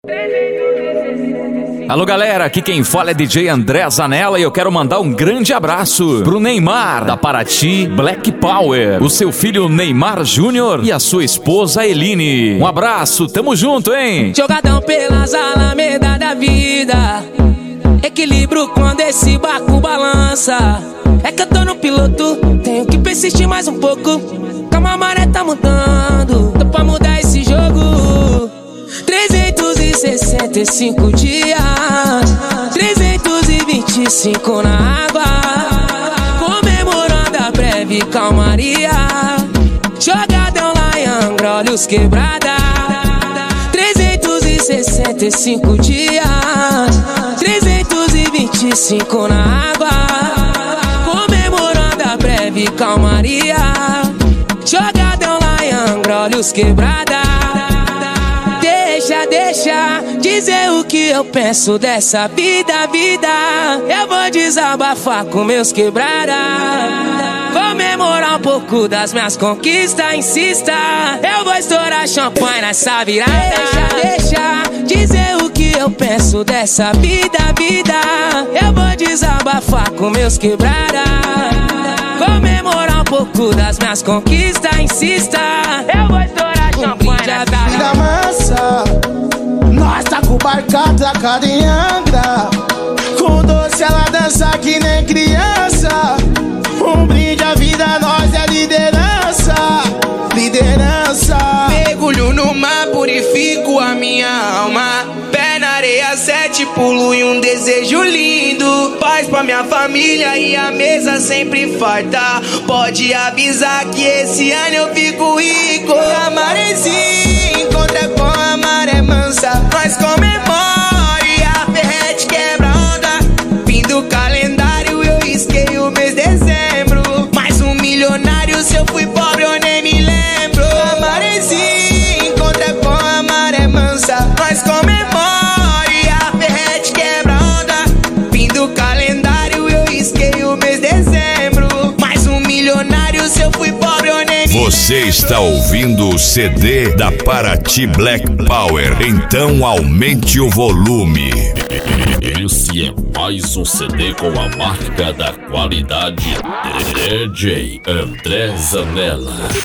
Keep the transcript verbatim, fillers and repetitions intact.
Alô galera, aqui quem fala é D J André Zanella e eu quero mandar um grande abraço pro Neymar, da Paraty Black Power, o seu filho Neymar Júnior e a sua esposa Eline. Um abraço, tamo junto, hein? Jogadão pelas alamedas da vida, equilíbrio quando esse barco balança. É que eu tô no piloto, tenho que persistir mais um pouco. Calma, a maré tá mudando, tô pra mudar esse jogo. trezentos e sessenta e cinco dias, trezentos e vinte e cinco na água, comemorando a breve calmaria. Jogadão lá em Angra, olhos quebrada. trezentos e sessenta e cinco dias, trezentos e vinte e cinco na água, comemorando a breve calmaria. Jogadão lá em Angra, olhos quebrada. Deixa, deixa dizer o que eu penso dessa vida, vida. Eu vou desabafar com meus quebrada, comemorar um pouco das minhas conquistas, insista. Eu vou estourar champanhe nessa virada. Deixa, deixa dizer o que eu penso dessa vida, vida. Eu vou desabafar com meus quebrada, comemorar um pouco das minhas conquistas, insista. Eu vou estourar champanhe nessa vida massa. Nós tá com o barco atracado em Angra, com doce ela dança que nem criança. Um brinde à vida, nós é liderança, liderança. Mergulho no mar, purifico a minha alma. Pé na areia, sete pulo e um desejo lindo. Paz pra minha família e a mesa sempre farta. Pode avisar que esse ano eu fico rico. A marezinha encontra com a maré mansa. Nós comemore, a ferrete quebra onda. Fim do calendário, eu risquei o mês de dezembro. Mais um milionário, se eu fui pobre eu nem me lembro. A marezinha encontra com a maré mansa. Nós comemore, a ferrete quebra onda. Fim do calendário, eu risquei o mês de dezembro. Mais um milionário, se eu fui pobre eu nem me lembro. Você está ouvindo o C D da Paraty Black Power, então aumente o volume. Esse é mais um C D com a marca da qualidade D J André Zanella.